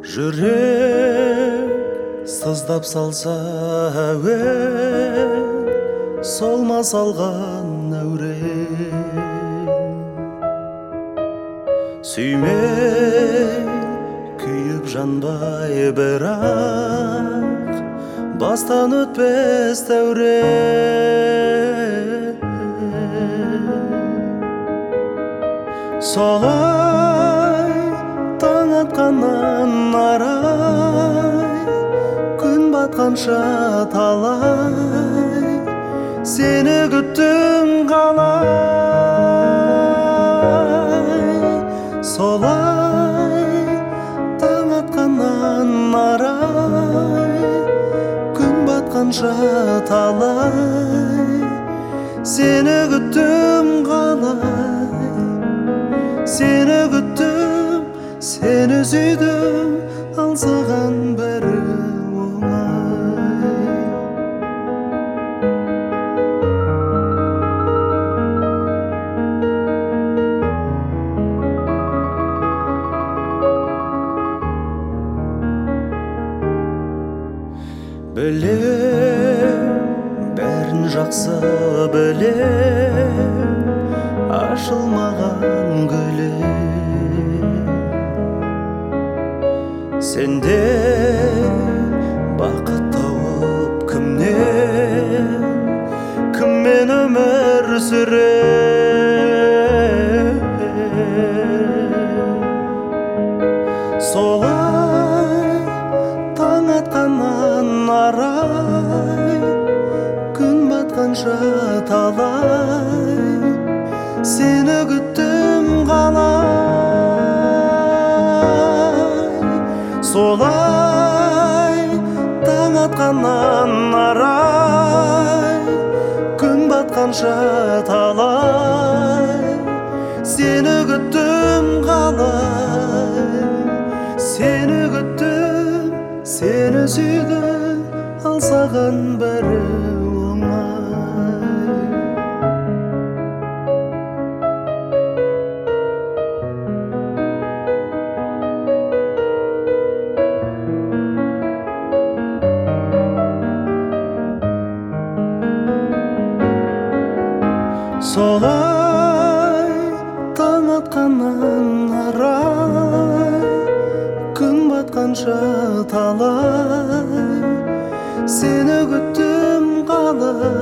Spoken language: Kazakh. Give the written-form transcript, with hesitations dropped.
Жүрек сыздап салса әуен, солма салған әурен. Сүймей күйіп жанбай бірақ, бастан өтпес дәурен. Солай таң атқаннан арай, күн батқанша талай, сені күттім қалай. Солай таң атқаннан арай, күн батқанша талай, сені күттім қалай. Сені күттім, сені сүйдім, ал саған бәрі оңай. Білем, бәрін жақсы білем, ашылмаған гүлем. Сенде бақыт тауып кіммен өмір сүрем. Солай таң атқаннан арай, күн батқанша талай, сені күттім қалай. Солай таң атқаннан арай, күн батқанша талай, сені күттім қалай. Сені күттім, сені сүйдім, ал саған бәрі оңай. Солай таң атқаннан арай, күн батқанша талай, сені күттім қалай.